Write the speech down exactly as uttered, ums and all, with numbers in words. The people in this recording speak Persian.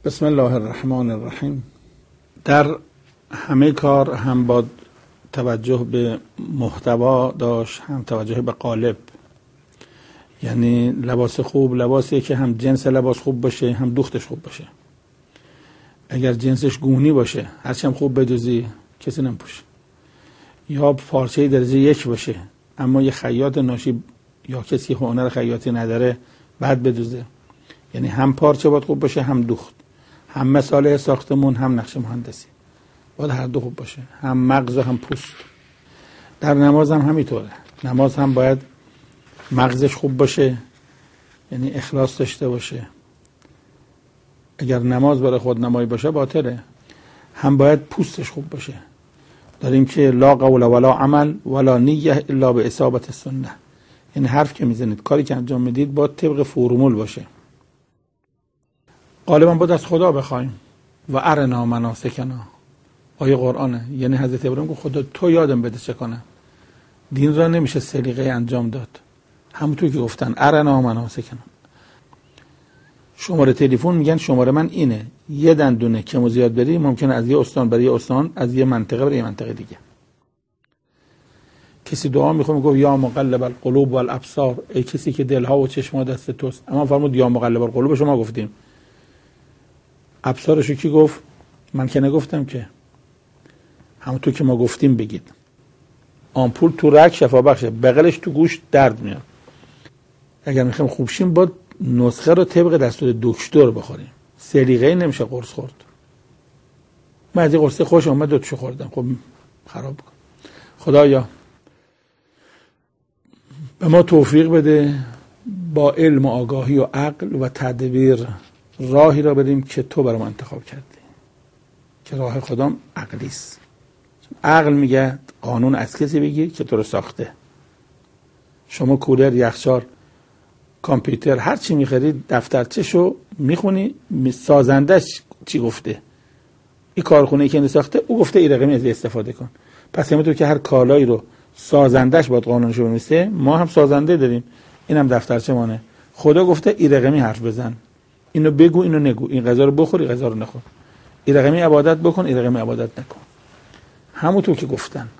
بسم الله الرحمن الرحیم. در همه کار هم با توجه به محتوا داشت، هم توجه به قالب. یعنی لباس خوب لباسیه که هم جنس لباس خوب باشه هم دوختش خوب باشه. اگر جنسش گونی باشه هرچند خوب بدوزی کسی نمیپوشه، یا پارچه درجه یک باشه اما یه خیاط ناشی یا کسی که هنر خیاطی نداره بعد بدوزه. یعنی هم پارچه باید خوب باشه هم دوخت، هم مساله ساختمون هم نقش مهندسی باید هر دو خوب باشه، هم مغز هم پوست. در نماز هم همینطوره. نماز هم باید مغزش خوب باشه، یعنی اخلاص داشته باشه. اگر نماز برای خود نمایی باشه باطله. هم باید پوستش خوب باشه. داریم که لا قول ولا عمل ولا نیه الا به اصابت السنه. یعنی حرف که میزنید، کاری که انجام میدید باید طبق فرمول باشه. غالبا باید از خدا بخوایم و ارنا مناسکنا. آیه قرآنه. یعنی حضرت ابراهیم گفت خدا تو یادم بده چه کنم. دین را نمیشه سلیقه انجام داد. همونطور که گفتن ارنا مناسکنا. شماره تلفن میگن شماره من اینه، یه دندونه کم و زیاد بری ممکنه از یه استان برای یه استان، از یه منطقه برای یه منطقه دیگه. کسی دعا میخواد میگه یا مقلب القلوب والابصار، ای کسی که دلها و چشم‌ها دست توست. اما فرمود یا مقلب القلوب شما گفتیم. ابصارشو کی گفت؟ من که نگفتم که. همونطور که ما گفتیم بگید. آمپول تو رگ شفا بخشه، بغلش تو گوش درد میاد. اگر میخوایم خوب شیم باید نسخه رو طبق دستور دکتر بخوریم. سلیقه‌ای نمیشه قرص خورد. من از این قرص خوش اومد دو تاشو خوردم، خب خراب بکن. خدایا به ما توفیق بده با علم و آگاهی و عقل و تدبیر راهی را بریم که تو برام انتخاب کردی، که راه خدام عقلی است. عقل میگه قانون از کسی بگیر که تو رو ساخته. شما کولر، یخچال، کامپیوتر هر چی میخرید دفترچه‌شو میخونی، سازندش چی گفته. این کارخونه‌ای که ساخته او گفته این رقمی از استفاده کن. پس همونطور که هر کالایی رو سازندش باید قانونشو بنویسه، ما هم سازنده داریم. اینم دفترچه مانه. خدا گفته این رقمی حرف بزن، اینو بگو اینو نگو، این غذا رو بخور این غذا رو نخور، این رقمی عبادت بکن این رقمی عبادت نکن. همونطور که گفتن.